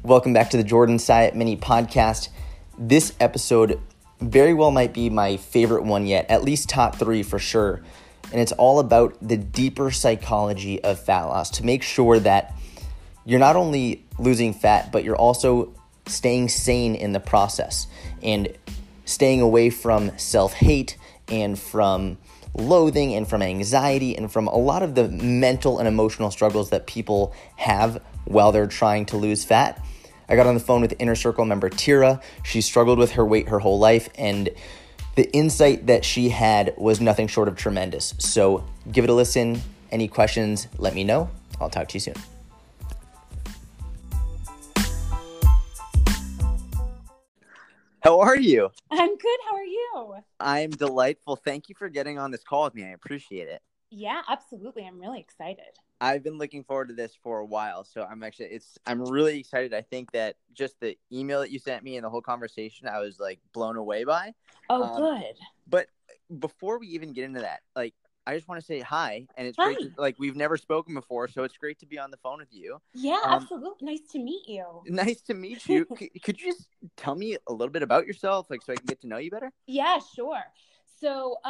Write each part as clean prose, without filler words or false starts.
Welcome back to the Jordan Syatt Mini Podcast. This episode very well might be my favorite one yet, at least top 3 for sure. And it's all about the deeper psychology of fat loss to make sure that you're not only losing fat, but you're also staying sane in the process and staying away from self-hate and from loathing and from anxiety and from a lot of the mental and emotional struggles that people have while they're trying to lose fat. I got on the phone with Inner Circle member Tira. She struggled with her weight her whole life, and the insight that she had was nothing short of tremendous. So give it a listen. Any questions, let me know. I'll talk to you soon. How are you? I'm good. How are you? I'm delightful. Thank you for getting on this call with me. I appreciate it. Yeah, absolutely. I'm really excited. I've been looking forward to this for a while, so I'm really excited. I think that just the email that you sent me and the whole conversation, I was like blown away by. Oh, good. But before we even get into that, I just want to say hi, and it's Hi. great. We've never spoken before, so it's great to be on the phone with you. Yeah, absolutely. Nice to meet you. Nice to meet you. Could you just tell me a little bit about yourself, so I can get to know you better? Yeah, sure. So,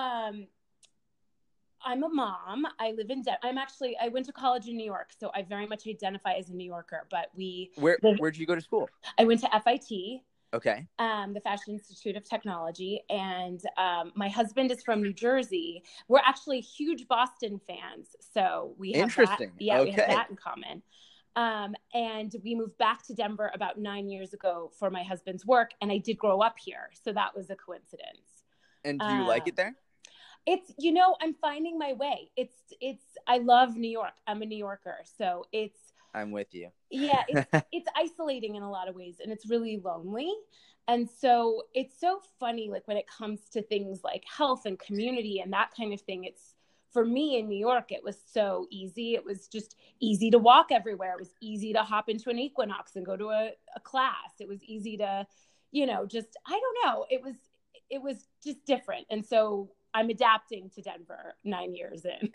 I'm a mom. I live in I went to college in New York, so I very much identify as a New Yorker, but Where'd you go to school? I went to FIT. Okay. The Fashion Institute of Technology, and my husband is from New Jersey. We're actually huge Boston fans, so we have Interesting. That. Yeah, okay. We have that in common. And we moved back to Denver about 9 years ago for my husband's work, and I did grow up here, so that was a coincidence. And do you like it there? It's, I'm finding my way. I love New York. I'm a New Yorker, so I'm with you. Yeah, it's isolating in a lot of ways, and it's really lonely. And so it's so funny, when it comes to things like health and community and that kind of thing, for me in New York, it was so easy. It was just easy to walk everywhere. It was easy to hop into an Equinox and go to a class. It was easy to, I don't know. It was just different. And so I'm adapting to Denver 9 years in.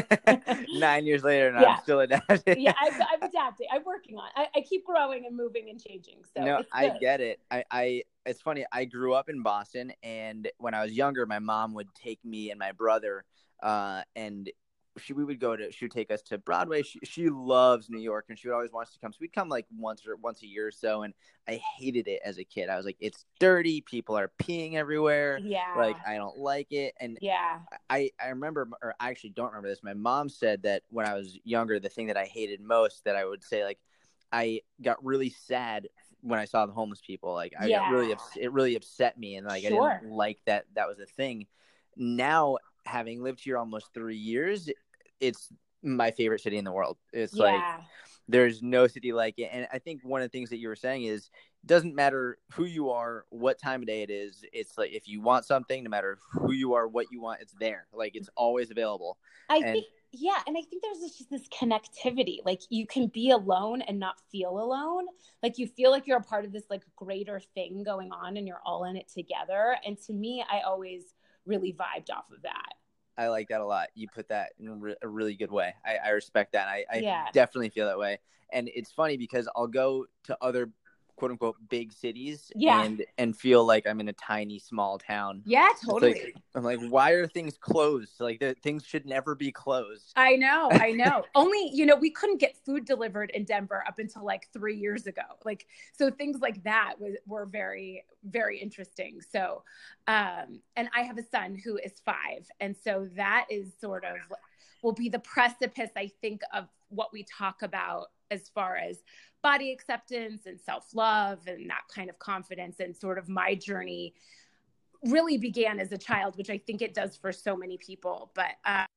9 years later, and I'm still adapting. Yeah, I'm adapting. I'm working on it. I keep growing and moving and changing. So no, I get it. It's funny. I grew up in Boston, and when I was younger, my mom would take me and my brother, and she would take us to Broadway. She loves New York, and she would always want us to come. So we'd come once a year or so, and I hated it as a kid. I was like, it's dirty. People are peeing everywhere. Yeah. I don't like it. And yeah, I remember, or I actually don't remember this. My mom said that when I was younger, the thing that I hated most, that I would say, I got really sad when I saw the homeless people. It really upset me. And Sure. I didn't like that was a thing. Now, having lived here almost 3 years, it's my favorite city in the world. It's there's no city like it. And I think one of the things that you were saying is, it doesn't matter who you are, what time of day it is. It's if you want something, no matter who you are, what you want, it's there. It's always available. And I think there's just this connectivity. You can be alone and not feel alone. You feel like you're a part of this greater thing going on, and you're all in it together. And to me, I always really vibed off of that. I like that a lot. You put that in a really good way. I respect that. I definitely feel that way. And it's funny because I'll go to other quote unquote big cities and feel like I'm in a tiny small town. Yeah, totally. I'm like, why are things closed? Things should never be closed. I know. Only, we couldn't get food delivered in Denver up until 3 years ago. So things like that were very, very interesting. So, and I have a son who is 5. And so that is will be the precipice, I think, of what we talk about as far as body acceptance and self-love and that kind of confidence. And my journey really began as a child, which I think it does for so many people, but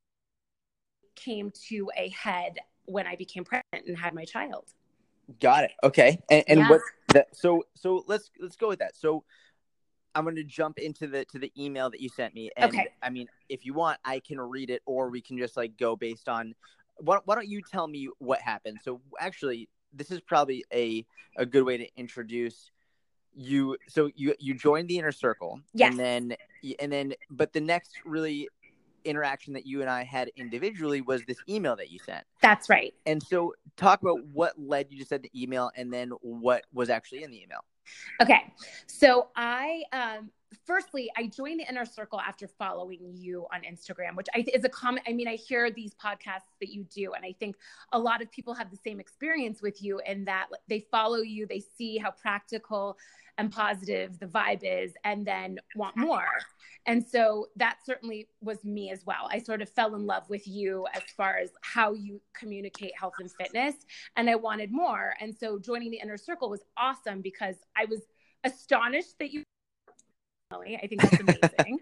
came to a head when I became pregnant and had my child. Got it. Okay. And what's that? So let's go with that. So I'm going to jump into the email that you sent me. And okay. I mean, if you want, I can read it, or we can just go based on, why don't you tell me what happened? So actually, this is probably a good way to introduce you. So you joined the Inner Circle. Yes. And then, but the next really interaction that you and I had individually was this email that you sent. That's right. And so talk about what led you to send the email and then what was actually in the email. Okay. So firstly, I joined the Inner Circle after following you on Instagram, which is a common, I mean, I hear these podcasts that you do, and I think a lot of people have the same experience with you in that they follow you, they see how practical and positive the vibe is, and then want more. And so that certainly was me as well. I sort of fell in love with you as far as how you communicate health and fitness, and I wanted more. And so joining the Inner Circle was awesome because I was astonished that you, I think that's amazing.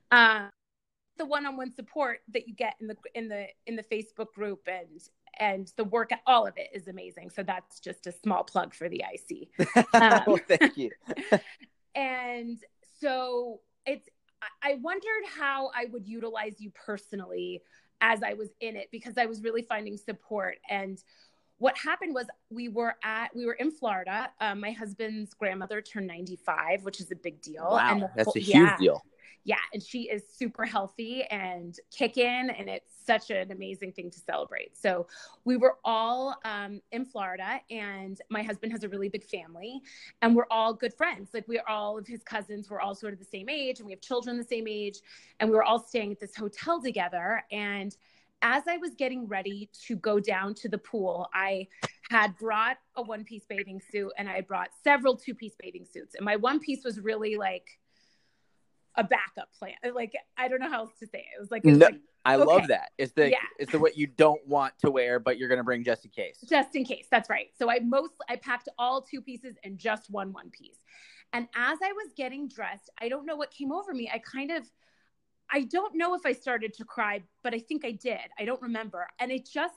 The one-on-one support that you get in the Facebook group and the work, all of it is amazing. So that's just a small plug for the IC. Well, thank you. And so I wondered how I would utilize you personally as I was in it, because I was really finding support. And what happened was we were in Florida. My husband's grandmother turned 95, which is a big deal. Wow, and that's a huge deal. Yeah, and she is super healthy and kicking, and it's such an amazing thing to celebrate. So we were all in Florida, and my husband has a really big family, and we're all good friends. Like, we're all of his cousins. We're all sort of the same age, and we have children the same age, and we were all staying at this hotel together. And as I was getting ready to go down to the pool, I had brought a one-piece bathing suit, and I had brought several two-piece bathing suits. And my one piece was really like a backup plan. Like, I don't know how else to say it. It was like, I love that. It's the what you don't want to wear, but you're going to bring just in case. Just in case. That's right. So I packed all two pieces and just one piece. And as I was getting dressed, I don't know what came over me. I don't know if I started to cry, but I think I did. I don't remember. And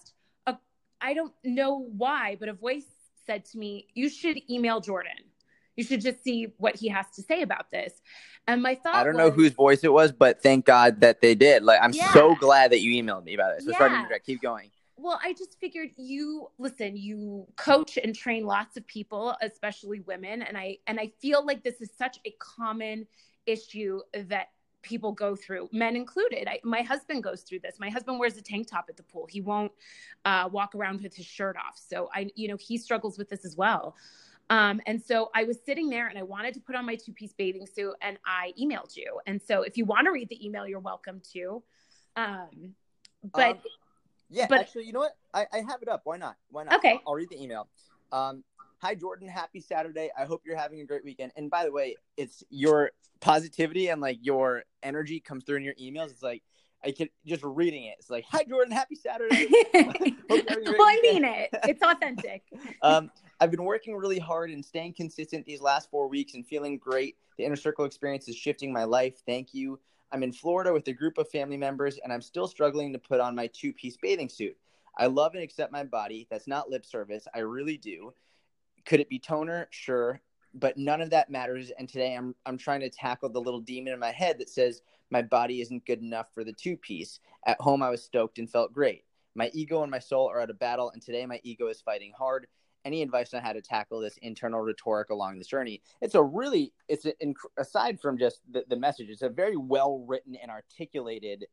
I don't know why, but a voice said to me, you should email Jordan. You should just see what he has to say about this. And my thought, I don't know whose voice it was, but thank God that they did. Like, I'm so glad that you emailed me about it. So sorry to interrupt. Keep going. Well, I just figured you coach and train lots of people, especially women. And I feel like this is such a common issue that people go through, men included. My husband goes through this. My husband wears a tank top at the pool. He won't walk around with his shirt off. So he struggles with this as well. And so I was sitting there and I wanted to put on my two-piece bathing suit, and I emailed you. And so if you want to read the email, you're welcome to. Actually, you know what? I have it up. Why not? Okay. I'll read the email. Hi, Jordan. Happy Saturday. I hope you're having a great weekend. And by the way, it's your positivity and like your energy comes through in your emails. It's like, I can just reading it. It's like, hi, Jordan. Happy Saturday. I mean it. It's authentic. I've been working really hard and staying consistent these last 4 weeks and feeling great. The Inner Circle experience is shifting my life. Thank you. I'm in Florida with a group of family members, and I'm still struggling to put on my two-piece bathing suit. I love and accept my body. That's not lip service. I really do. Could it be toner? Sure. But none of that matters. And today I'm trying to tackle the little demon in my head that says my body isn't good enough for the two-piece. At home, I was stoked and felt great. My ego and my soul are at a battle, and today my ego is fighting hard. Any advice on how to tackle this internal rhetoric along this journey? Aside from just the message, it's a very well written and articulated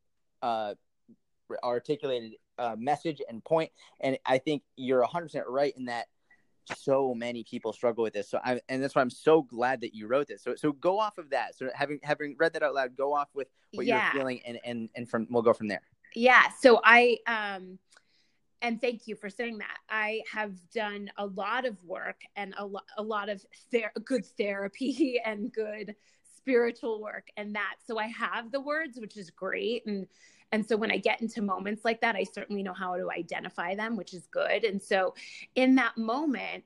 message and point. And I think you're 100% right in that so many people struggle with this. And that's why I'm so glad that you wrote this. So go off of that. So having read that out loud, go off with what you're feeling, and we'll go from there. Yeah. So and thank you for saying that. I have done a lot of work and a lot of good therapy and good spiritual work and that. So I have the words, which is great. And so when I get into moments like that, I certainly know how to identify them, which is good. And so in that moment,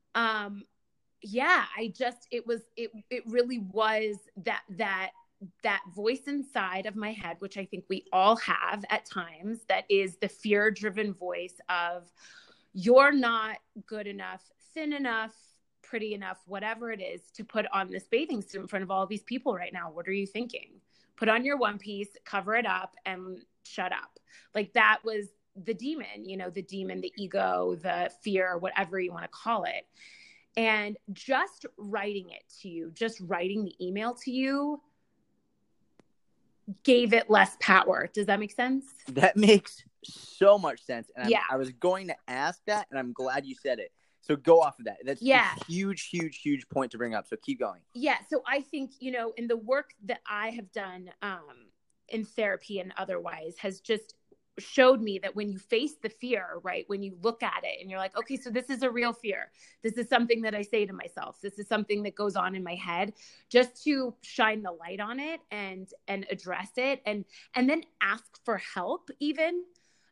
it really was that voice inside of my head, which I think we all have at times, that is the fear-driven voice of you're not good enough, thin enough, pretty enough, whatever it is, to put on this bathing suit in front of all these people right now. What are you thinking? Put on your one piece, cover it up, and shut up. Like, that was the demon, the ego, the fear, whatever you want to call it. And just writing it to you, just writing the email to you, gave it less power. Does that make sense? That makes so much sense. And Yeah. I was going to ask that, and I'm glad you said it. So go off of that. That's a huge, huge, huge point to bring up. So keep going. Yeah. So I think, in the work that I have done in therapy and otherwise has just showed me that when you face the fear, right, when you look at it and you're like, okay, so this is a real fear. This is something that I say to myself. This is something that goes on in my head, just to shine the light on it and address it and then ask for help even,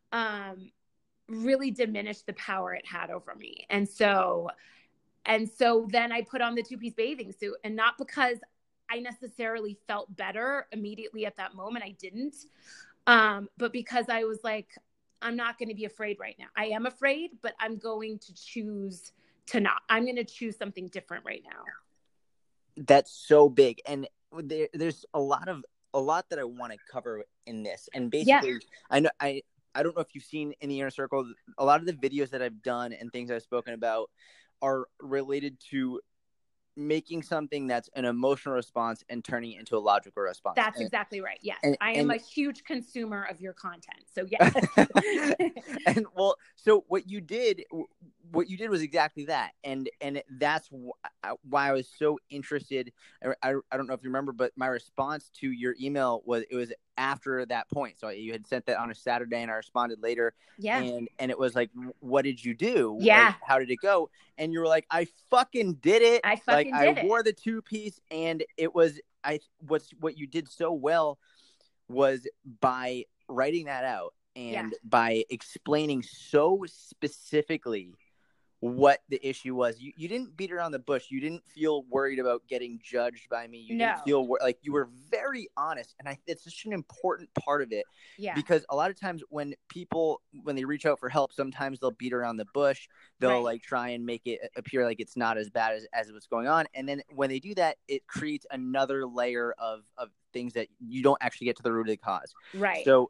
really diminished the power it had over me. And so then I put on the 2-piece bathing suit, and not because I necessarily felt better immediately at that moment. I didn't. But because I was like, I'm not going to be afraid right now. I am afraid, but I'm going to choose to not. I'm going to choose something different right now. That's so big. And there's a lot that I want to cover in this. And basically, I don't know if you've seen in the Inner Circle, a lot of the videos that I've done and things I've spoken about are related to making something that's an emotional response and turning it into a logical response. That's exactly right. Yes. I am a huge consumer of your content. So yes. And well, so what you did was exactly that. And that's why I was so interested. I don't know if you remember, but my response to your email was after that point. So you had sent that on a Saturday and I responded later. Yeah. And it was like, what did you do? Yeah. Like, how did it go? And you were like, I fucking did it. I wore the 2-piece, and it was, what you did so well was by writing that out and by explaining so specifically what the issue was. You didn't beat around the bush. You didn't feel worried about getting judged by me. You didn't feel like, you were very honest. And it's such an important part of it. Yeah. Because a lot of times when they reach out for help, sometimes they'll beat around the bush. They'll like try and make it appear like it's not as bad as what's going on. And then when they do that, it creates another layer of things that you don't actually get to the root of the cause. Right. So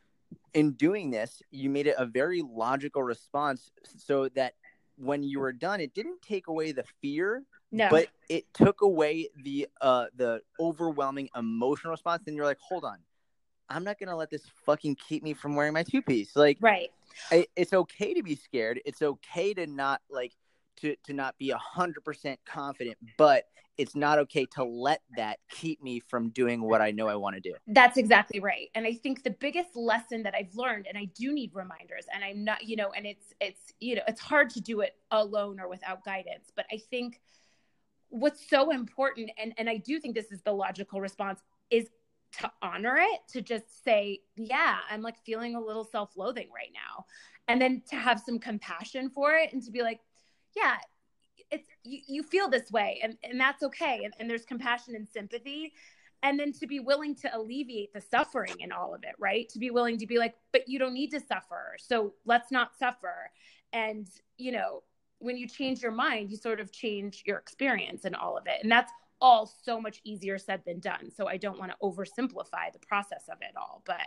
in doing this, you made it a very logical response so that when you were done, it didn't take away the fear, but it took away the overwhelming emotional response. And you're like, hold on, I'm not going to let this fucking keep me from wearing my 2-piece. Like, right. It's okay to be scared. It's okay to not to not be 100% confident, but it's not okay to let that keep me from doing what I know I want to do. That's exactly right. And I think the biggest lesson that I've learned, and I do need reminders, and I'm not, and it's hard to do it alone or without guidance, but I think what's so important, and I do think this is the logical response, is to honor it, to just say, yeah, I'm like feeling a little self-loathing right now. And then to have some compassion for it and to be like, yeah, it's you feel this way and that's okay. And there's compassion and sympathy. And then to be willing to alleviate the suffering in all of it, right? To be willing to be like, but you don't need to suffer. So let's not suffer. And, when you change your mind, you sort of change your experience and all of it. And that's all so much easier said than done. So I don't want to oversimplify the process of it all, but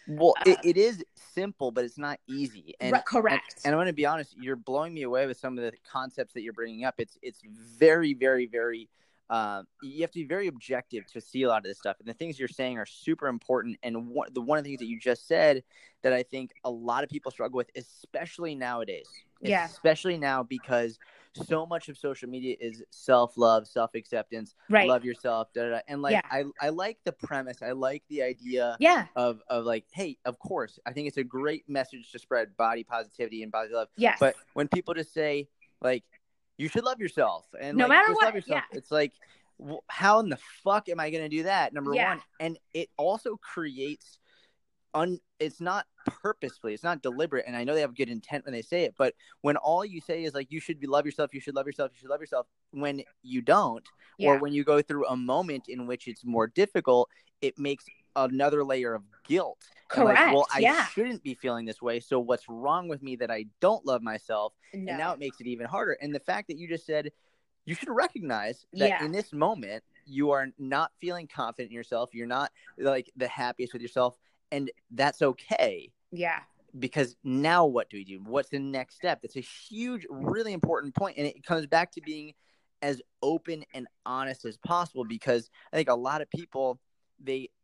it is simple, but it's not easy. And correct. And I'm going to be honest, you're blowing me away with some of the concepts that you're bringing up. It's very, very, very, you have to be very objective to see a lot of this stuff. And the things you're saying are super important. And one of the things that you just said that I think a lot of people struggle with, especially nowadays, especially now, because so much of social media is self-love, self-acceptance, love yourself, and I like the premise. I like the idea of like, hey, of course, I think it's a great message to spread body positivity and body love. Yes. But when people just say like, you should love yourself, and no matter what, love yourself, it's like, how in the fuck am I going to do that? Number one. And it also creates it's not purposefully, it's not deliberate. And I know they have good intent when they say it, but when all you say is like, you should love yourself, you should love yourself, you should love yourself, when you don't, or when you go through a moment in which it's more difficult, it makes another layer of guilt. Correct. Like, well, I shouldn't be feeling this way. So what's wrong with me that I don't love myself? No. And now it makes it even harder. And the fact that you just said, you should recognize that in this moment, you are not feeling confident in yourself. You're not like the happiest with yourself. And that's okay. Yeah. Because now what do we do? What's the next step? That's a huge, really important point. And it comes back to being as open and honest as possible, because I think a lot of people,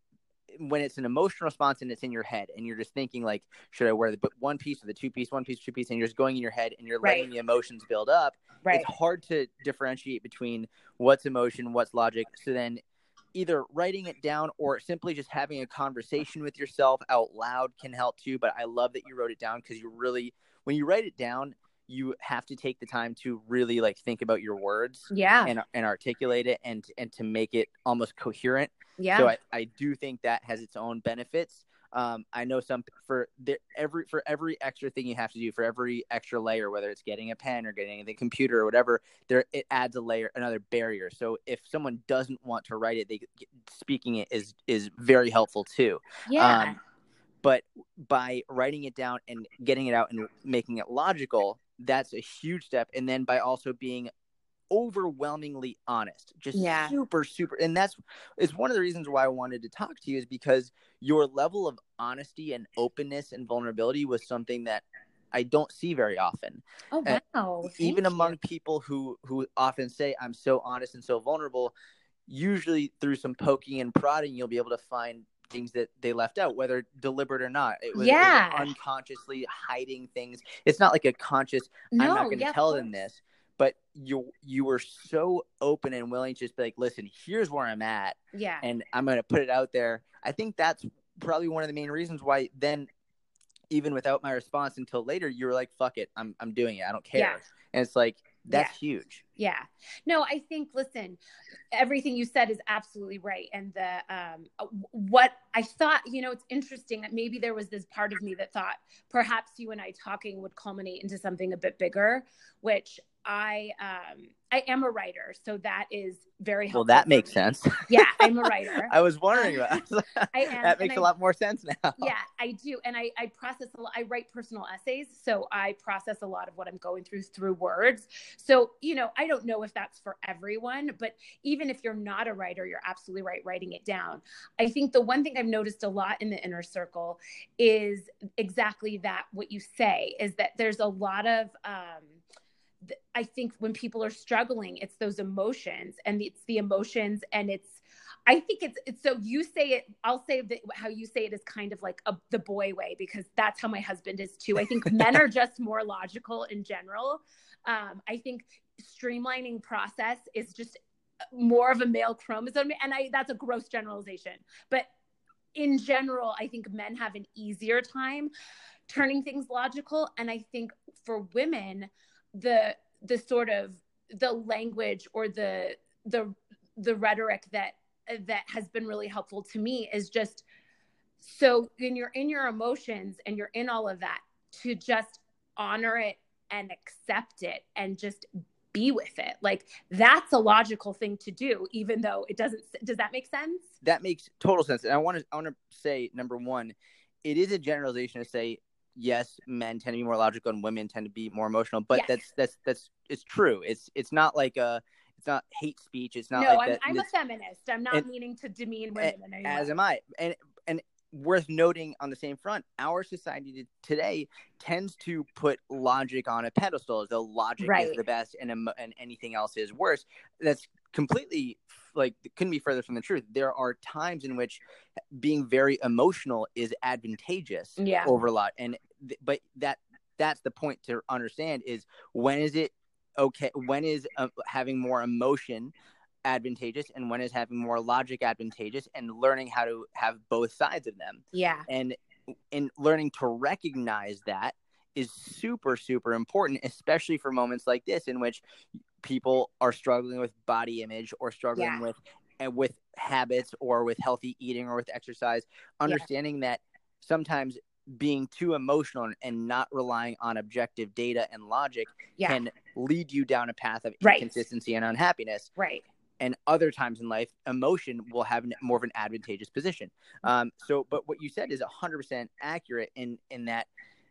when it's an emotional response and it's in your head and you're just thinking like, should I wear the one piece or the two piece, one piece, two piece, and you're just going in your head and you're letting the emotions build up. It's hard to differentiate between what's emotion, what's logic. So then either writing it down or simply just having a conversation with yourself out loud can help too. But I love that you wrote it down, because when you write it down, you have to take the time to really like think about your words and articulate it and to make it almost coherent. Yeah. So I do think that has its own benefits. I know for every extra thing you have to do, for every extra layer, whether it's getting a pen or getting the computer or whatever, it adds another barrier. So if someone doesn't want to write it, speaking it is very helpful too. Yeah. But by writing it down and getting it out and making it logical, that's a huge step. And then by also being overwhelmingly honest, just super. And it's one of the reasons why I wanted to talk to you, is because your level of honesty and openness and vulnerability was something that I don't see very often. Oh, wow. Even among people who often say, I'm so honest and so vulnerable, usually through some poking and prodding, you'll be able to find things that they left out, whether deliberate or not. It was unconsciously hiding things. It's not like a conscious, I'm not going to tell them this, but you were so open and willing to just be like, listen, here's where I'm at. Yeah. And I'm going to put it out there. I think that's probably one of the main reasons why then, even without my response until later, you were like, fuck it, I'm doing it. I don't care. Yeah. And it's like, that's huge. Yeah. No, I think, listen, everything you said is absolutely right. And what I thought, it's interesting that maybe there was this part of me that thought perhaps you and I talking would culminate into something a bit bigger, which I am a writer, so that is very helpful. Well, that makes sense. Yeah, I'm a writer. I was wondering about that. I am. That makes a lot more sense now. Yeah, I do. And I process I write personal essays, so I process a lot of what I'm going through words. So, I don't know if that's for everyone, but even if you're not a writer, you're absolutely right writing it down. I think the one thing I've noticed a lot in the inner circle is exactly that, what you say, is that there's a lot of I think when people are struggling, it's those emotions, and it's the emotions, and I think it's so you say it, I'll say that how you say it is kind of like the boy way, because that's how my husband is too. I think men are just more logical in general. I think streamlining process is just more of a male chromosome, and that's a gross generalization, but in general, I think men have an easier time turning things logical. And I think for women, the sort of the language or the rhetoric that has been really helpful to me is just, so when you're in your emotions and you're in all of that, to just honor it and accept it and just be with it. Like, that's a logical thing to do, even though it doesn't. Does that make sense? That makes total sense. And I want to say, number one, it is a generalization to say, yes, men tend to be more logical and women tend to be more emotional, but that's it's true. It's not like it's not hate speech. It's not like that. I'm a feminist. I'm not meaning to demean women anymore. As am I. And worth noting on the same front, our society today tends to put logic on a pedestal, as though logic is the best and anything else is worse. That's completely couldn't be further from the truth. There are times in which being very emotional is advantageous over a lot. But that's the point to understand, is when is it okay? When is having more emotion advantageous, and when is having more logic advantageous, and learning how to have both sides of them. Yeah. And in learning to recognize that is super, super important, especially for moments like this, in which people are struggling with body image or struggling with habits or with healthy eating or with exercise. Understanding that sometimes being too emotional and not relying on objective data and logic can lead you down a path of inconsistency and unhappiness. Right. And other times in life, emotion will have more of an advantageous position. But what you said is 100% accurate in that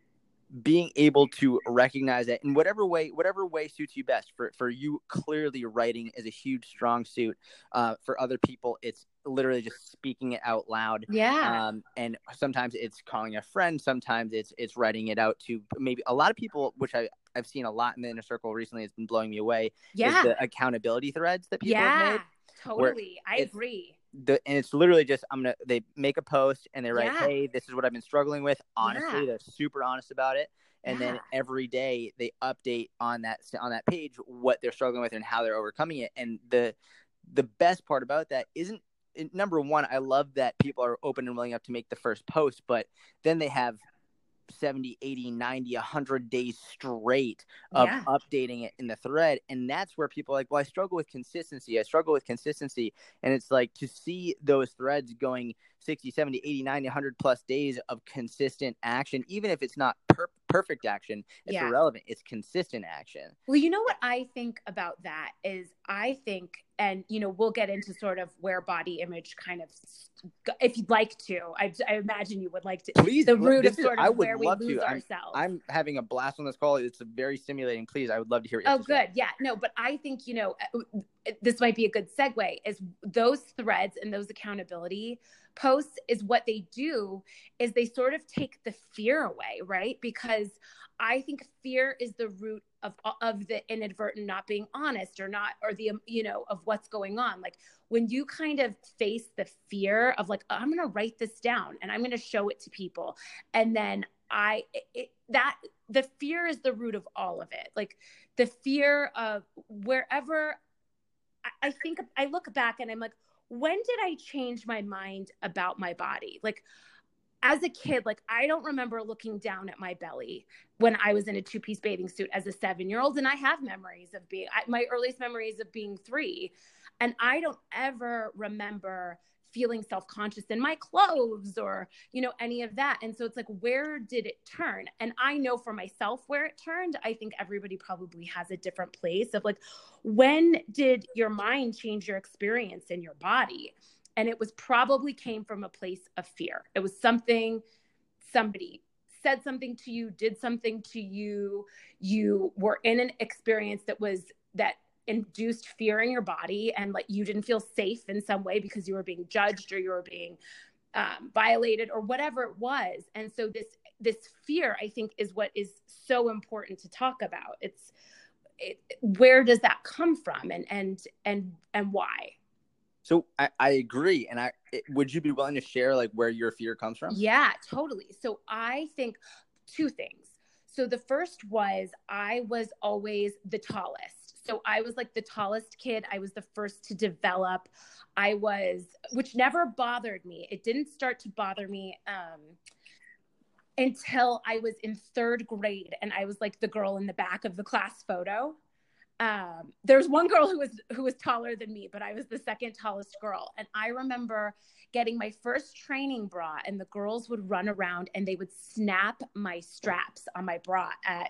being able to recognize that in whatever way suits you best. For you, clearly writing is a huge strong suit. For other people, it's literally just speaking it out loud. Yeah. And sometimes it's calling a friend. Sometimes it's writing it out to maybe a lot of people, which I've seen a lot in the inner circle recently. It's been blowing me away. Yeah. Is the accountability threads that people have made. Totally. I agree. and it's literally just they make a post and they write, Yeah. hey, this is what I've been struggling with. Honestly, Yeah. they're super honest about it. And Yeah. then every day they update on that page what they're struggling with and how they're overcoming it. And the best part about that isn't, number one, I love that people are open and willing enough to make the first post, but then they have 70, 80, 90, 100 days straight of updating it in the thread. And that's where people are like, well, I struggle with consistency. And it's like, to see those threads going 60, 70, 80, 90, 100 plus days of consistent action, even if it's not perfect action, it's irrelevant. It's consistent action. Well, you know what I think about that is, I think, and, you know, we'll get into sort of where body image kind of, if you'd like to, I imagine you would like to. Please, the root of sort of where we lose ourselves. I'm having a blast on this call. It's very stimulating. Please, I would love to hear it. Oh, good. Yeah, no, but I think, you know, this might be a good segue, is those threads and those accountability posts is what they do is they sort of take the fear away, right? Because I think fear is the root of the inadvertent not being honest or the, you know, of what's going on. Like when you kind of face the fear of like, I'm going to write this down and I'm going to show it to people. And then the fear is the root of all of it. Like the fear of wherever I think I look back and I'm like, when did I change my mind about my body? Like as a kid, like I don't remember looking down at my belly when I was in a 2-piece bathing suit as a 7-year-old. And I have memories of my earliest memories of being 3. And I don't ever remember feeling self-conscious in my clothes or, you know, any of that. And so it's like, where did it turn? And I know for myself where it turned. I think everybody probably has a different place of like, when did your mind change your experience in your body? And it was probably came from a place of fear. It was somebody said something to you, did something to you. You were in an experience that induced fear in your body, and like you didn't feel safe in some way because you were being judged or you were being violated or whatever it was. And so this fear, I think, is what is so important to talk about. Where does that come from and why? So I agree. And would you be willing to share like where your fear comes from? Yeah, totally. So I think 2 things. So the first was I was always the tallest. So I was like the tallest kid. I was the first to develop. Which never bothered me. It didn't start to bother me until I was in 3rd grade. And I was like the girl in the back of the class photo. There's one girl who was taller than me, but I was the 2nd tallest girl. And I remember getting my first training bra, and the girls would run around and they would snap my straps on my bra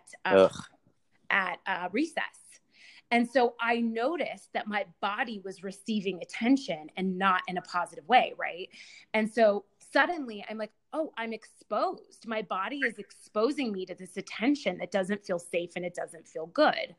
at recess. And so I noticed that my body was receiving attention and not in a positive way, right? And so suddenly I'm like, oh, I'm exposed. My body is exposing me to this attention that doesn't feel safe and it doesn't feel good.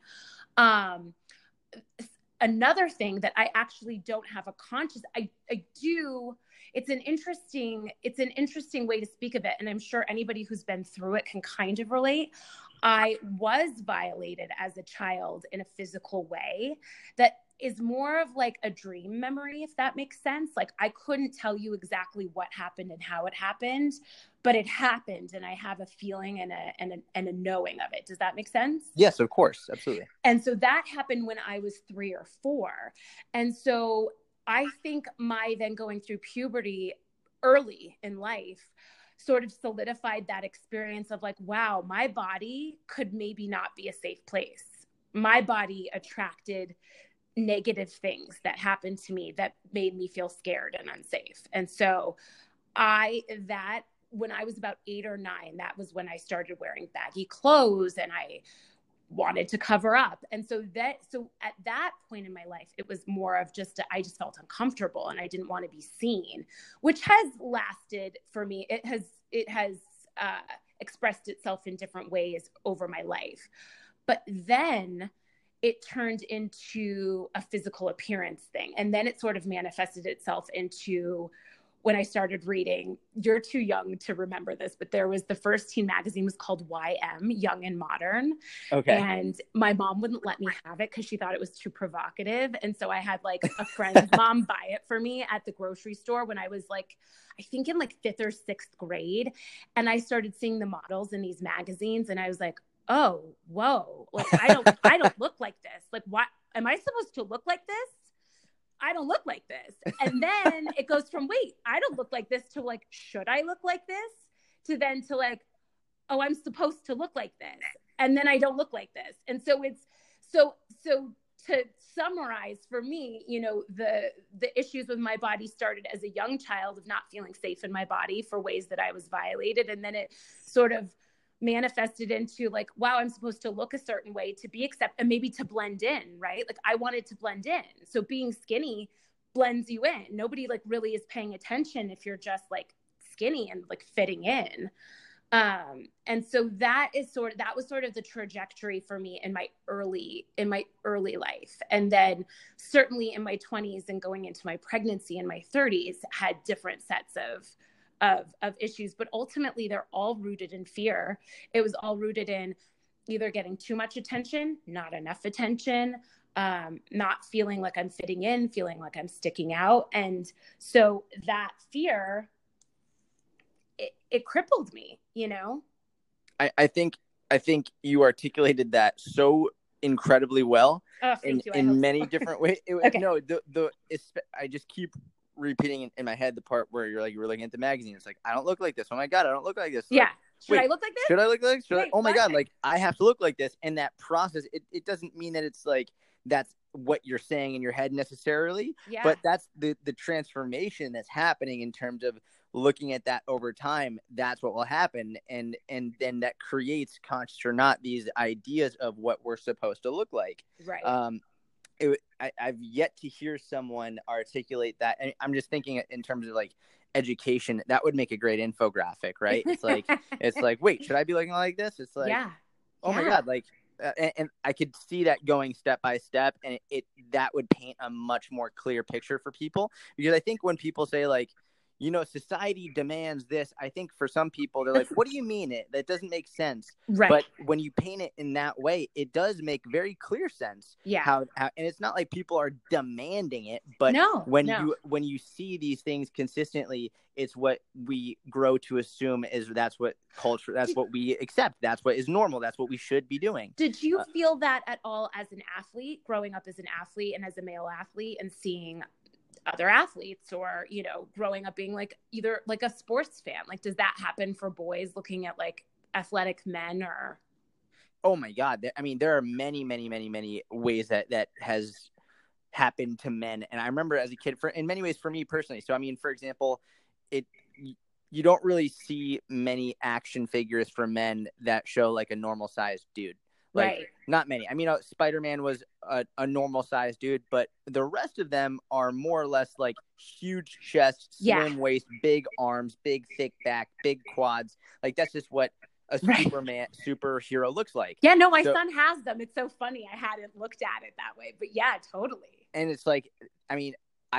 Another thing that I actually don't have a conscious, I do, it's an interesting way to speak of it. And I'm sure anybody who's been through it can kind of relate. I was violated as a child in a physical way that is more of like a dream memory, if that makes sense. Like I couldn't tell you exactly what happened and how it happened, but it happened, and I have a feeling and a knowing of it. Does that make sense? Yes, of course. Absolutely. And so that happened when I was 3 or 4. And so I think my then going through puberty early in life sort of solidified that experience of like, wow, my body could maybe not be a safe place. My body attracted negative things that happened to me that made me feel scared and unsafe. And so when I was about 8 or 9, that was when I started wearing baggy clothes and I wanted to cover up. And so at that point in my life, it was more of I just felt uncomfortable and I didn't want to be seen, which has lasted for me. It has expressed itself in different ways over my life. But then it turned into a physical appearance thing. And then it sort of manifested itself into when I started reading. You're too young to remember this, but there was the first teen magazine was called YM, Young and Modern. Okay. And my mom wouldn't let me have it because she thought it was too provocative. And so I had like a friend's mom buy it for me at the grocery store when I was like, I think in like 5th or 6th grade. And I started seeing the models in these magazines and I was like, oh, whoa, like I don't look like this. Like, what am I supposed to look like this? I don't look like this. And then it goes from, wait, I don't look like this to like, should I look like this? To then to like, oh, I'm supposed to look like this. And then I don't look like this. And so it's so to summarize for me, you know, the issues with my body started as a young child of not feeling safe in my body for ways that I was violated. And then it sort of manifested into like, wow, I'm supposed to look a certain way to be accepted and maybe to blend in, right? Like I wanted to blend in. So being skinny blends you in. Nobody like really is paying attention if you're just like skinny and like fitting in. And so that was sort of the trajectory for me in my early life. And then certainly in my 20s and going into my pregnancy in my 30s had different sets of issues, but ultimately they're all rooted in fear. It was all rooted in either getting too much attention, not enough attention, not feeling like I'm fitting in, feeling like I'm sticking out. And so that fear, it crippled me, you know? I think you articulated that so incredibly well in many different ways. Okay. No, I just keep repeating in my head the part where you were looking at the magazine. It's like, I don't look like this. Oh my God, I don't look like this. Yeah. Like, Should I look like this? Should I look like this? Oh my God, what? like I have to look like this. And that process, it doesn't mean that it's like that's what you're saying in your head necessarily. Yeah. But that's the transformation that's happening in terms of looking at that over time. That's what will happen. And then that creates, conscious or not, these ideas of what we're supposed to look like. Right. I've yet to hear someone articulate that. And I'm just thinking in terms of like education, that would make a great infographic, right? It's like, wait, should I be looking like this? It's like, yeah. Oh my God. Like, and I could see that going step by step, and that would paint a much more clear picture for people. Because I think when people say like, you know, society demands this, I think for some people, they're like, what do you mean that doesn't make sense? Right. But when you paint it in that way, it does make very clear sense. Yeah. How and it's not like people are demanding it, but when you see these things consistently, it's what we grow to assume is that's what culture, that's what we accept. That's what is normal. That's what we should be doing. Did you feel that at all as an athlete, growing up as an athlete and as a male athlete and seeing other athletes, or, you know, growing up being like either like a sports fan? Like, does that happen for boys looking at like athletic men? Or oh my God, I mean, there are many, many, many, many ways that has happened to men. And I remember as a kid, in many ways for me personally. So I mean, for example, you don't really see many action figures for men that show like a normal sized dude. Like, right. Not many. I mean, Spider-Man was a normal sized dude, but the rest of them are more or less like huge chest, slim waist, big arms, big thick back, big quads. Like that's just what a superhero looks like. Yeah, no, my son has them. It's so funny. I hadn't looked at it that way, but yeah, totally. And it's like, I mean,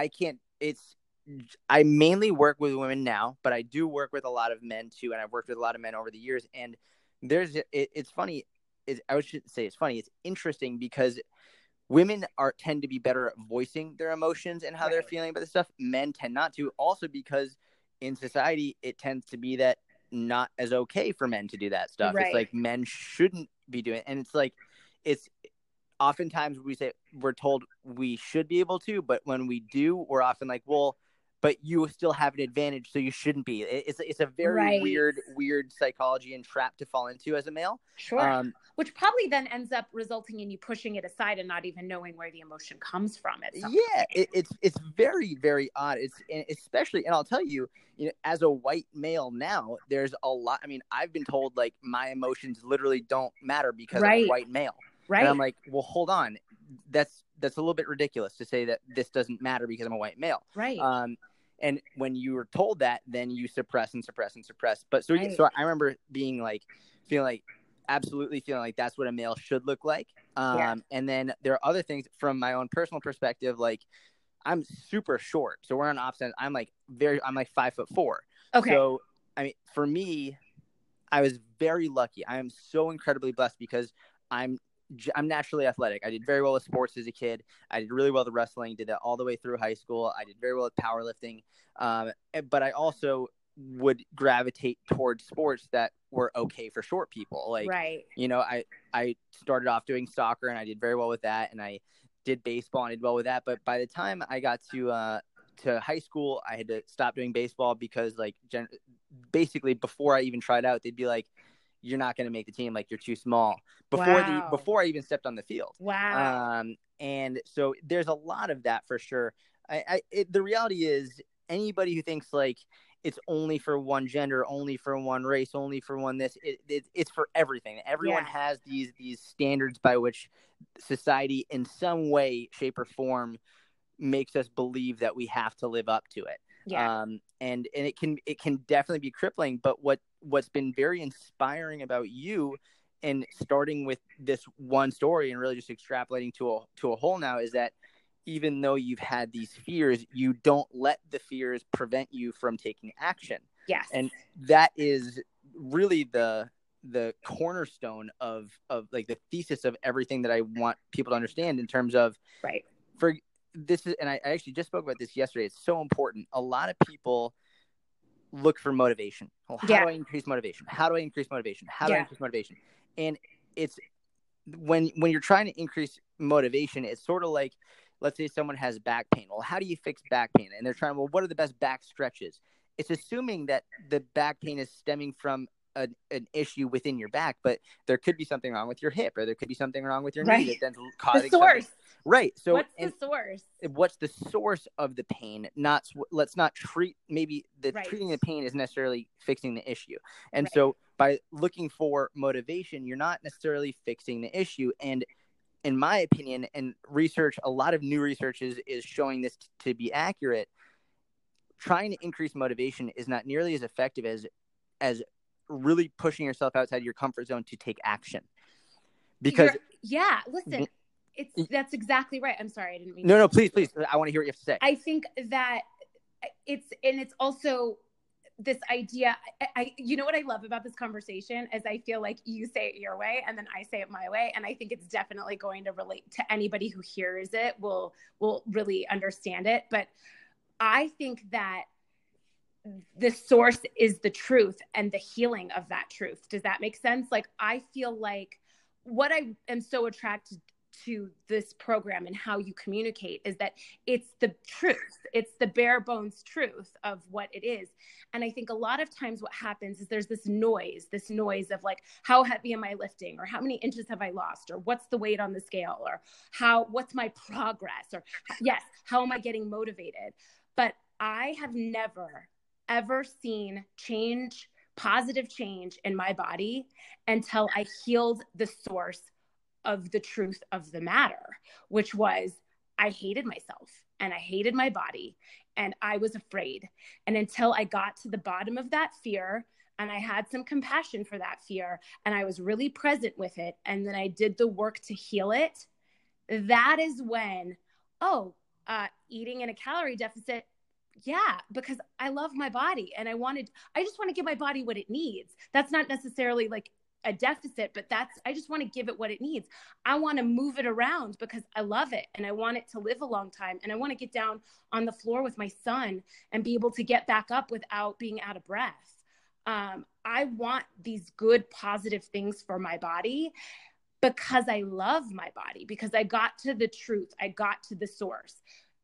I mainly work with women now, but I do work with a lot of men too. And I've worked with a lot of men over the years. And it's funny. I shouldn't say it's funny. It's interesting because women tend to be better at voicing their emotions and how they're feeling about this stuff. Men tend not to. Also because in society, it tends to be that not as okay for men to do that stuff. Right. It's like men shouldn't be doing it. And it's like, it's oftentimes we're told we should be able to, but when we do, we're often like, well, but you still have an advantage, so you shouldn't be. It's a very weird psychology and trap to fall into as a male. Sure. Which probably then ends up resulting in you pushing it aside and not even knowing where the emotion comes from. It's very, very odd. Especially, and I'll tell you, as a white male now, there's a lot. I mean, I've been told like my emotions literally don't matter because I'm a white male. Right. And I'm like, well, hold on. That's a little bit ridiculous to say that this doesn't matter because I'm a white male. Right. And when you were told that, then you suppress and suppress and suppress. But so I remember feeling like that's what a male should look like. And then there are other things from my own personal perspective. Like I'm super short. So we're on opposite. I'm like 5'4". Okay. So, I mean, for me, I was very lucky. I am so incredibly blessed because I'm naturally athletic. I did very well with sports as a kid. I did really well with wrestling, did that all the way through high school. I did very well with powerlifting. But I also would gravitate towards sports that were okay for short people. Like, right. you know, I started off doing soccer and I did very well with that. And I did baseball and I did well with that. But by the time I got to high school, I had to stop doing baseball because like basically before I even tried out, they'd be like, you're not going to make the team. Like, you're too small before I even stepped on the field. Wow. And so there's a lot of that for sure. The reality is anybody who thinks like it's only for one gender, only for one race, only for one this, it's for everything. Everyone has these standards by which society in some way, shape or form makes us believe that we have to live up to it. Yeah. And it can definitely be crippling, but what's been very inspiring about you and starting with this one story and really just extrapolating to a whole now is that even though you've had these fears, you don't let the fears prevent you from taking action. Yes. And that is really the cornerstone of like the thesis of everything that I want people to understand in terms of right. For this is, and I actually just spoke about this yesterday. It's so important. A lot of people look for motivation. Well, how do I increase motivation? How do I increase motivation? How do I increase motivation? And it's when you're trying to increase motivation, it's sort of like, let's say someone has back pain. Well, how do you fix back pain? And they're trying, well, what are the best back stretches? It's assuming that the back pain is stemming from an issue within your back, but there could be something wrong with your hip, or there could be something wrong with your knee that then causing the source. Right. So what's the source? What's the source of the pain? Let's not treat treating the pain is necessarily fixing the issue. And so by looking for motivation, you're not necessarily fixing the issue. And in my opinion, and research, a lot of new research is showing this to be accurate. Trying to increase motivation is not nearly as effective as really pushing yourself outside your comfort zone to take action. Because listen, that's exactly right. I'm sorry, I didn't mean. No, please. I want to hear what you have to say. I think that it's also this idea. You know what I love about this conversation is I feel like you say it your way and then I say it my way, and I think it's definitely going to relate to anybody who hears it will really understand it. But I think that the source is the truth and the healing of that truth. Does that make sense? Like, I feel like what I am so attracted to this program and how you communicate is that it's the truth. It's the bare bones truth of what it is. And I think a lot of times what happens is there's this noise of like, how heavy am I lifting? Or how many inches have I lost? Or what's the weight on the scale? Or what's my progress? Or how am I getting motivated? But I have never ever seen positive change in my body until I healed the source of the truth of the matter, which was I hated myself and I hated my body and I was afraid. And until I got to the bottom of that fear and I had some compassion for that fear and I was really present with it, and then I did the work to heal it, that is when, eating in a calorie deficit, because I love my body and I just want to give my body what it needs. That's not necessarily like a deficit, but I just want to give it what it needs. I want to move it around because I love it and I want it to live a long time. And I want to get down on the floor with my son and be able to get back up without being out of breath. I want these good, positive things for my body because I love my body, because I got to the truth. I got to the source.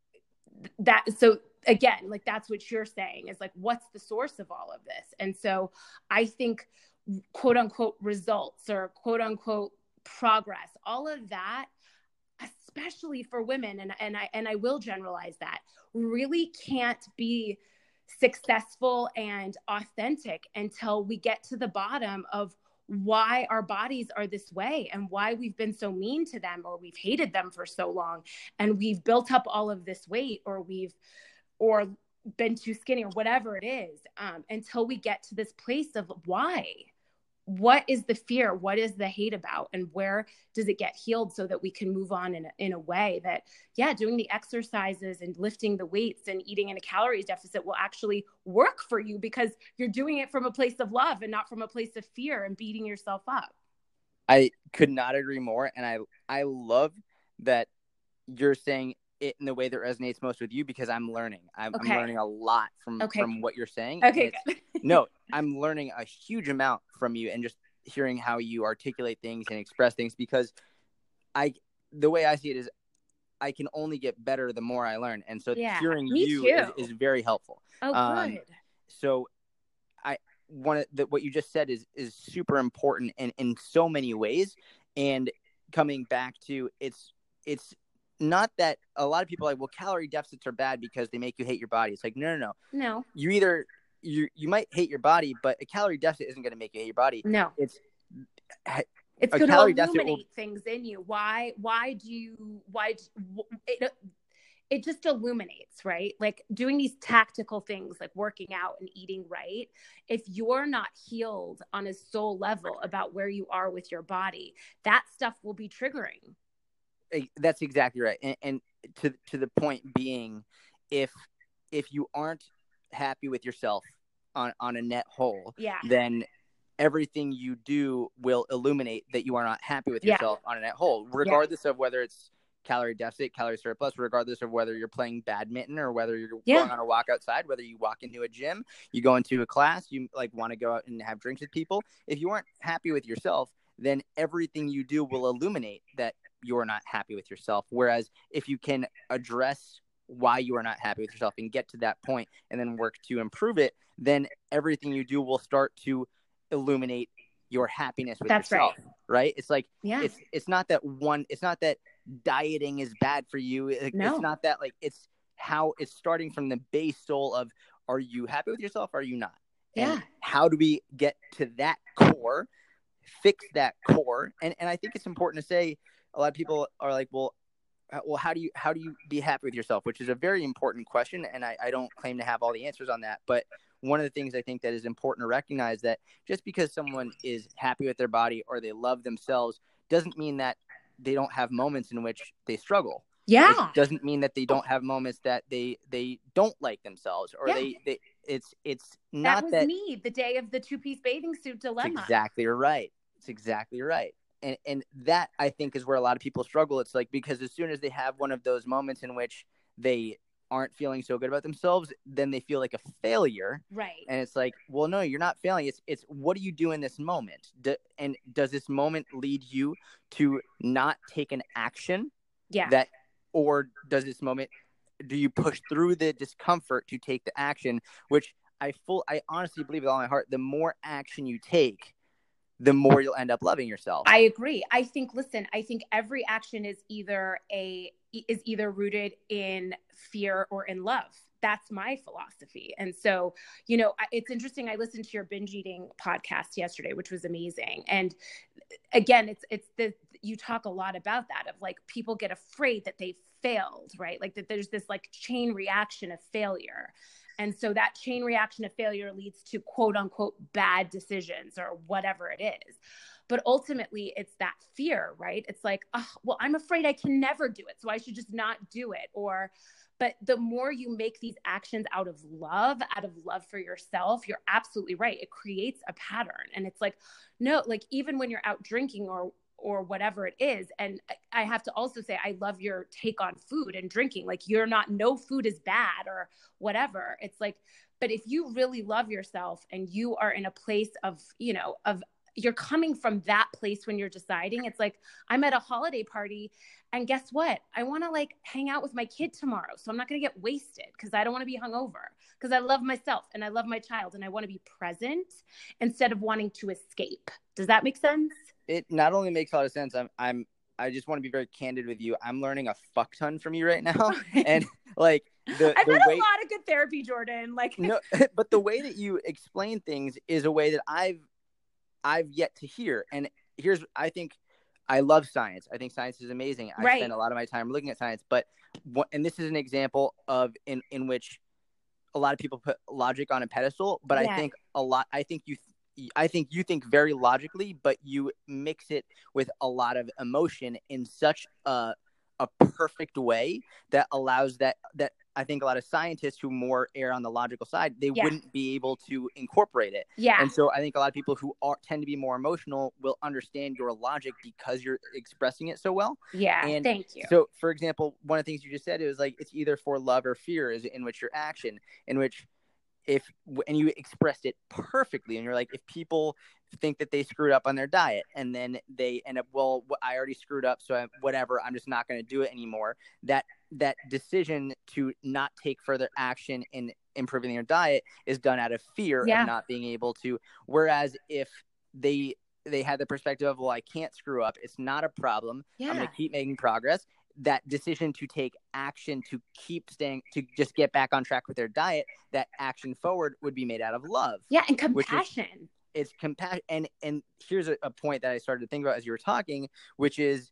So again, like, that's what you're saying is like, what's the source of all of this? And so I think quote unquote results or quote unquote progress, all of that, especially for women, and I will generalize that, really can't be successful and authentic until we get to the bottom of why our bodies are this way and why we've been so mean to them, or we've hated them for so long and we've built up all of this weight, or been too skinny, or whatever it is, until we get to this place of why what is the fear? What is the hate about? And where does it get healed so that we can move on in a way that, yeah, doing the exercises and lifting the weights and eating in a calories deficit will actually work for you because you're doing it from a place of love and not from a place of fear and beating yourself up. I could not agree more. And I love that you're saying it in the way that resonates most with you, because I'm learning. I'm learning a lot from what you're saying. Okay. No, I'm learning a huge amount from you, and just hearing how you articulate things and express things, because the way I see it is I can only get better the more I learn. And so hearing you is very helpful. Oh, good. So what you just said is super important in so many ways. And coming back to it's not that a lot of people are like, well, calorie deficits are bad because they make you hate your body. It's like, no. You either you might hate your body, but a calorie deficit isn't going to make you hate your body. No, it's going to illuminate things in you. It just illuminates, right? Like doing these tactical things like working out and eating right. If you're not healed on a soul level about where you are with your body, that stuff will be triggering. That's exactly right. And to the point being, if you aren't happy with yourself on a net whole, then everything you do will illuminate that you are not happy with yourself on a net whole, regardless of whether it's calorie deficit, calorie surplus, regardless of whether you're playing badminton or whether you're going on a walk outside, whether you walk into a gym, you go into a class, you like want to go out and have drinks with people. If you aren't happy with yourself, then everything you do will illuminate that you're not happy with yourself. Whereas if you can address why you are not happy with yourself and get to that point and then work to improve it, then everything you do will start to illuminate your happiness with yourself. Right? It's like, it's not that dieting is bad for you. It's not that, like, it's starting from the base soul of, are you happy with yourself? Or are you not? And how do we get to that core, fix that core? And I think it's important to say, a lot of people are like, well, how do you be happy with yourself? Which is a very important question. And I don't claim to have all the answers on that. But one of the things I think that is important to recognize, that just because someone is happy with their body or they love themselves doesn't mean that they don't have moments in which they struggle. It doesn't mean that they don't have moments that they don't like themselves, or it's not that. That was me the day of the 2-piece bathing suit dilemma. It's exactly right. And that, I think, is where a lot of people struggle. It's like, because as soon as they have one of those moments in which they aren't feeling so good about themselves, then they feel like a failure. Right. And it's like, well, no, you're not failing. It's what do you do in this moment? And does this moment lead you to not take an action? Or does this moment, do you push through the discomfort to take the action? Which I honestly believe with all my heart, the more action you take, the more you'll end up loving yourself. I agree. I think every action is either rooted in fear or in love. That's my philosophy. And so, it's interesting. I listened to your binge eating podcast yesterday, which was amazing. And again, you talk a lot about that, of like, people get afraid that they failed, right? Like that there's this like chain reaction of failure. And so that chain reaction of failure leads to quote unquote bad decisions or whatever it is. But ultimately it's that fear, right? It's like, oh, well, I'm afraid I can never do it, so I should just not do it. But the more you make these actions out of love for yourself, you're absolutely right. It creates a pattern. And it's like, no, like even when you're out drinking or whatever it is. And I have to also say, I love your take on food and drinking. Like, no food is bad or whatever. It's like, but if you really love yourself and you are in a place of you're coming from that place when you're deciding, it's like, I'm at a holiday party and guess what? I want to like hang out with my kid tomorrow. So I'm not going to get wasted because I don't want to be hungover, because I love myself and I love my child and I want to be present instead of wanting to escape. Does that make sense? It not only makes a lot of sense. I just want to be very candid with you. I'm learning a fuck ton from you right now. And like I've had a lot of good therapy, Jordan. Like, no, but the way that you explain things is a way that I've yet to hear. And I think I love science. I think science is amazing. I spend a lot of my time looking at science, and this is an example of in which a lot of people put logic on a pedestal, but I think I think you think very logically, but you mix it with a lot of emotion in such a perfect way that allows that I think a lot of scientists who more err on the logical side, they wouldn't be able to incorporate it. And so I think a lot of people who tend to be more emotional will understand your logic because you're expressing it so well. And thank you. So, for example, one of the things you just said, it was like, it's either for love or fear, is in which your action, in which and you expressed it perfectly, and you're like, if people think that they screwed up on their diet and then they end up, well, I already screwed up, so I'm just not going to do it anymore. That decision to not take further action in improving their diet is done out of fear of not being able to. Whereas if they had the perspective of, well, I can't screw up, it's not a problem, I'm going to keep making progress. That decision to take action to to just get back on track with their diet, that action forward would be made out of love. Yeah, and compassion. It's compassion. And here's a point that I started to think about as you were talking, which is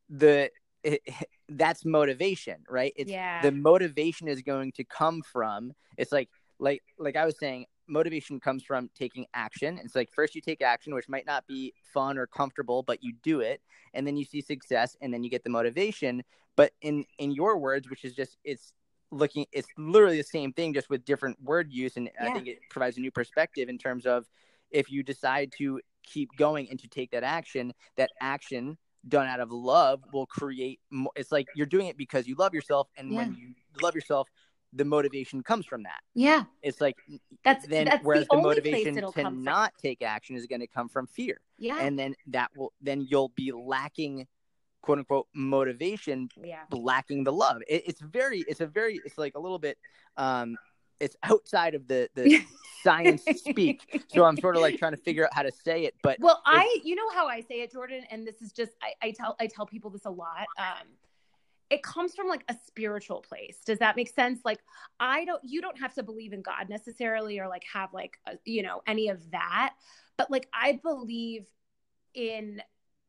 that's motivation, right? It's the motivation is going to come from, it's like I was saying, motivation comes from taking action. It's like, first you take action, which might not be fun or comfortable, but you do it, and then you see success, and then you get the motivation. But in your words, which is just, it's literally the same thing, just with different word use. And I think it provides a new perspective in terms of, if you decide to keep going and to take that action done out of love will create more. It's like you're doing it because you love yourself, and when you love yourself, the motivation comes from that. Yeah. It's like, whereas the motivation to not take action is going to come from fear. Yeah. And then then you'll be lacking, quote unquote, motivation, lacking the love. It's like a little bit, it's outside of the science speak. So I'm sort of like trying to figure out how to say it. But you know how I say it, Jordan, and this is just, I tell people this a lot. It comes from like a spiritual place. Does that make sense? Like, you don't have to believe in God necessarily, or like have like, any of that. But like, I believe in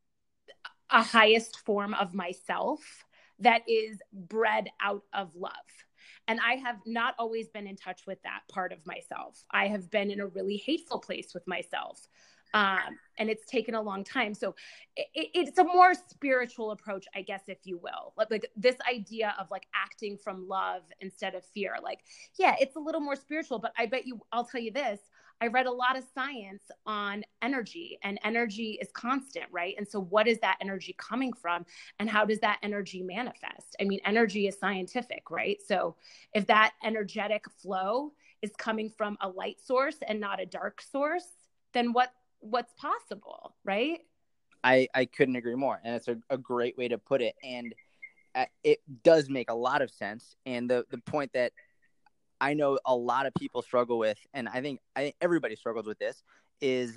a highest form of myself that is bred out of love. And I have not always been in touch with that part of myself. I have been in a really hateful place with myself. And it's taken a long time. So it's a more spiritual approach, I guess, if you will. Like this idea of like acting from love instead of fear. Like, yeah, it's a little more spiritual, but I'll tell you this. I read a lot of science on energy, and energy is constant, right? And so what is that energy coming from, and how does that energy manifest? I mean, energy is scientific, right? So if that energetic flow is coming from a light source and not a dark source, then what's possible, right? I couldn't agree more. And it's a great way to put it. And it does make a lot of sense. And the point that I know a lot of people struggle with, and I think everybody struggles with this, is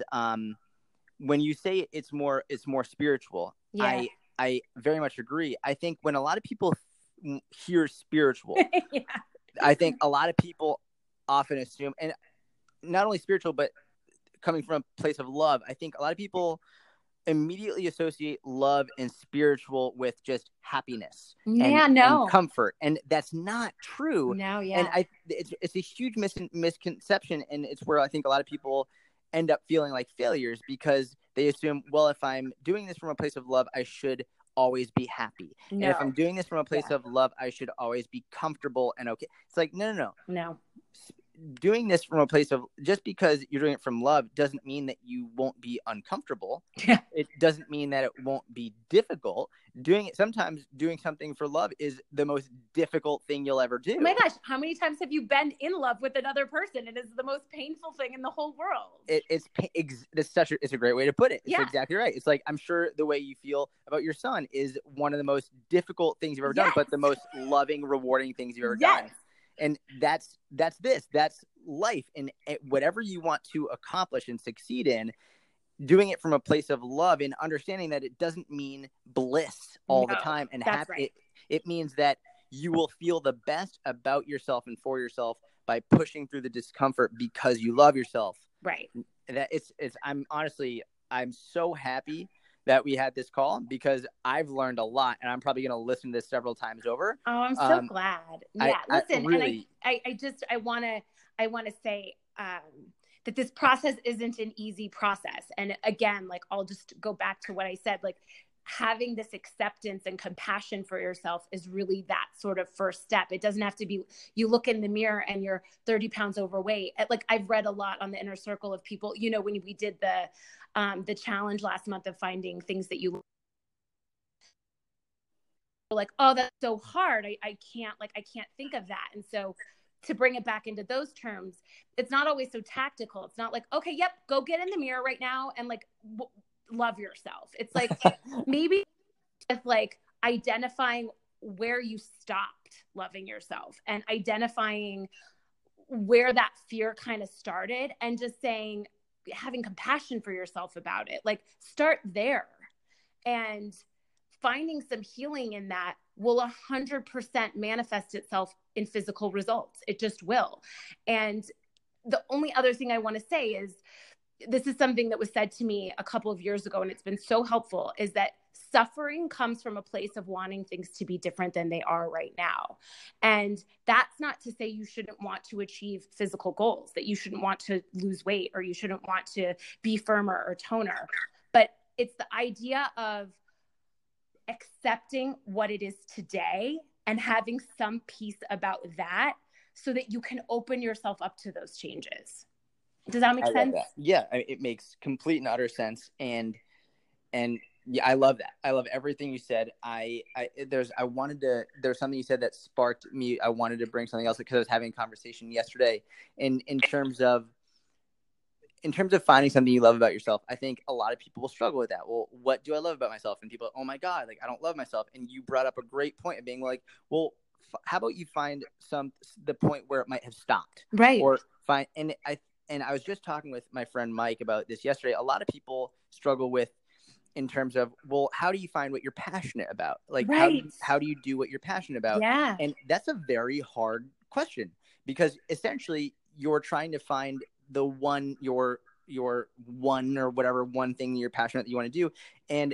when you say it's more spiritual. Yeah. I very much agree. I think when a lot of people hear spiritual, I think a lot of people often assume, and not only spiritual, but coming from a place of love, I think a lot of people immediately associate love and spiritual with just happiness and comfort, and that's not true. And it's a huge misconception, and it's where I think a lot of people end up feeling like failures, because they assume, well, if I'm doing this from a place of love, I should always be happy. And if I'm doing this from a place of love, I should always be comfortable and okay. It's like, no. Doing this from a place of, just because you're doing it from love doesn't mean that you won't be uncomfortable. It doesn't mean that it won't be difficult. Sometimes doing something for love is the most difficult thing you'll ever do. Oh my gosh, how many times have you been in love with another person? It is the most painful thing in the whole world. It's a great way to put it. It's exactly right. It's like, I'm sure the way you feel about your son is one of the most difficult things you've ever done, but the most loving, rewarding things you've ever done. And that's life. And whatever you want to accomplish and succeed in, doing it from a place of love and understanding that it doesn't mean bliss all the time. And it means that you will feel the best about yourself and for yourself by pushing through the discomfort because you love yourself. Right. I'm so happy that we had this call, because I've learned a lot, and I'm probably going to listen to this several times over. Oh, I'm so glad. Yeah. Listen, I want to say, that this process isn't an easy process. And again, like, I'll just go back to what I said, like, having this acceptance and compassion for yourself is really that sort of first step. It doesn't have to be, you look in the mirror and you're 30 pounds overweight. Like, I've read a lot on the inner circle of people, you know, when we did the challenge last month of finding things that you like, oh, that's so hard. I can't think of that. And so to bring it back into those terms, it's not always so tactical. It's not like, okay, yep, go get in the mirror right now and like love yourself. It's like maybe it's like identifying where you stopped loving yourself and identifying where that fear kind of started and just saying, having compassion for yourself about it. Like, start there, and finding some healing in that will 100% manifest itself in physical results. It just will. And the only other thing I want to say is, this is something that was said to me a couple of years ago, and it's been so helpful, is that suffering comes from a place of wanting things to be different than they are right now. And that's not to say you shouldn't want to achieve physical goals, that you shouldn't want to lose weight, or you shouldn't want to be firmer or toner. But it's the idea of accepting what it is today and having some peace about that so that you can open yourself up to those changes. Does that make sense? That. Yeah, it makes complete and utter sense. And yeah, I love that. I love everything you said. There's something you said that sparked me. I wanted to bring something else because I was having a conversation yesterday in terms of finding something you love about yourself. I think a lot of people will struggle with that. Well, what do I love about myself? And people, oh my God, like, I don't love myself. And you brought up a great point of being like, well, how about you find the point where it might have stopped, right? Or find, and I was just talking with my friend Mike about this yesterday. A lot of people struggle with, in terms of, well, how do you find what you're passionate about? Like, right. how do you do what you're passionate about? Yeah. And that's a very hard question, because essentially you're trying to find the one, your one, or whatever one thing you're passionate that you want to do. And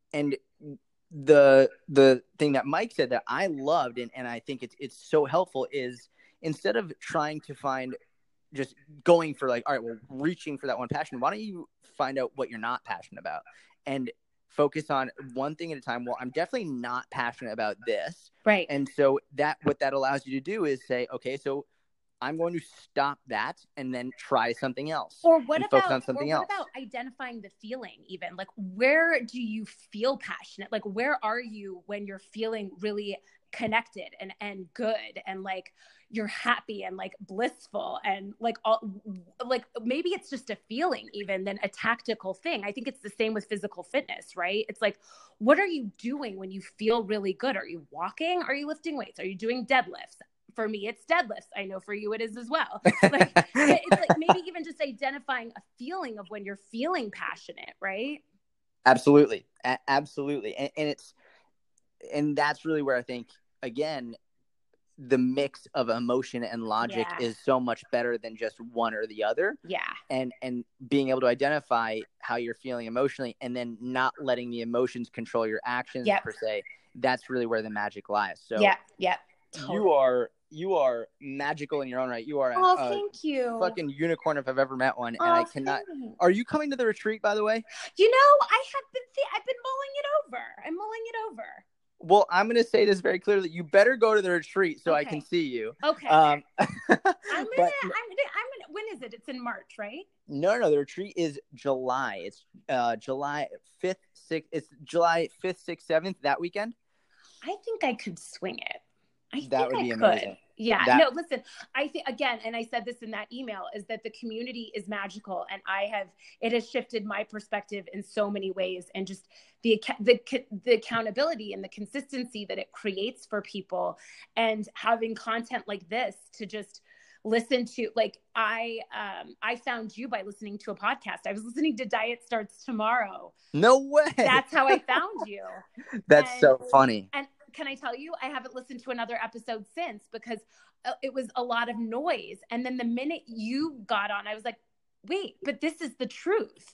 the thing that Mike said that I loved, and I think it's so helpful, is instead of trying to find, just going for like, all right, well, reaching for that one passion, why don't you find out what you're not passionate about and focus on one thing at a time? Well, I'm definitely not passionate about this. Right. And so what that allows you to do is say, okay, so I'm going to stop that and then try something else. Or what about focus on something else? What about identifying the feeling even? Like, where do you feel passionate? Like, where are you when you're feeling really connected and good and like you're happy and like blissful and like maybe it's just a feeling even than a tactical thing. I think it's the same with physical fitness, right? It's like, what are you doing when you feel really good? Are you walking? Are you lifting weights? Are you doing deadlifts? For me, it's deadlifts. I know for you it is as well. Like, it's like maybe even just identifying a feeling of when you're feeling passionate, right? Absolutely. Absolutely. And that's really where I think, again, the mix of emotion and logic is so much better than just one or the other. Yeah. And being able to identify how you're feeling emotionally and then not letting the emotions control your actions per se. That's really where the magic lies. So totally. You are magical in your own right. You are thank you. Fucking unicorn if I've ever met one. And I cannot. Thanks. Are you coming to the retreat, by the way? You know, I've been mulling it over. I'm mulling it over. Well, I'm going to say this very clearly. You better go to the retreat so I can see you. Okay. When is it? It's in March, right? No. The retreat is July. It's July 5th, 6th. It's July 5th, 6th, 7th, that weekend. I think I could swing it. That would be amazing. Yeah. No, listen, I think, again, and I said this in that email, is that the community is magical. And it has shifted my perspective in so many ways. And just the accountability and the consistency that it creates for people, and having content like this to just listen to. Like, I found you by listening to a podcast. I was listening to Diet Starts Tomorrow. No way. That's how I found you. That's so funny. And can I tell you, I haven't listened to another episode since, because it was a lot of noise. And then the minute you got on, I was like, wait, but this is the truth.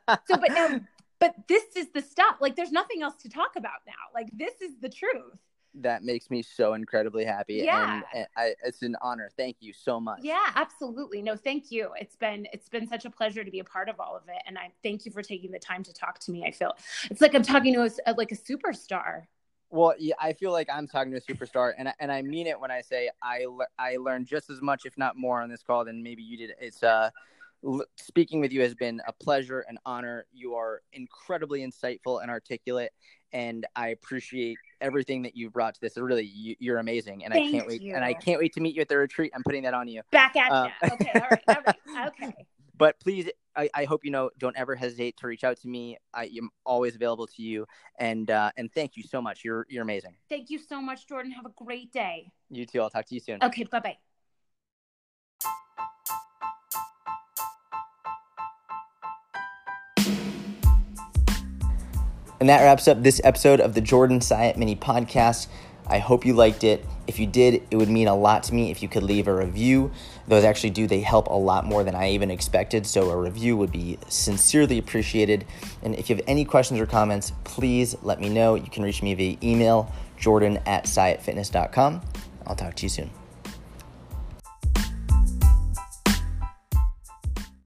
But this is the stuff. Like, there's nothing else to talk about now. Like, this is the truth. That makes me so incredibly happy. Yeah. And it's an honor. Thank you so much. Yeah, absolutely. No, thank you. It's been such a pleasure to be a part of all of it. And I thank you for taking the time to talk to me. I feel it's like I'm talking to like a superstar. Well, yeah, I feel like I'm talking to a superstar, and I mean it when I say I learned just as much, if not more, on this call than maybe you did. It's speaking with you has been a pleasure, an honor. You are incredibly insightful and articulate, and I appreciate everything that you've brought to this. Really, you're amazing, and I can't wait. And I can't wait to meet you at the retreat. I'm putting that on you. Back at you. Okay, all right. Okay. But please, I hope don't ever hesitate to reach out to me. I am always available to you, and thank you so much. You're amazing. Thank you so much, Jordan. Have a great day. You too. I'll talk to you soon. Okay, bye-bye. And that wraps up this episode of the Jordan Syatt Mini Podcast. I hope you liked it. If you did, it would mean a lot to me if you could leave a review. Those actually they help a lot more than I even expected, so a review would be sincerely appreciated. And if you have any questions or comments, please let me know. You can reach me via email, jordan@syattfitness.com. I'll talk to you soon.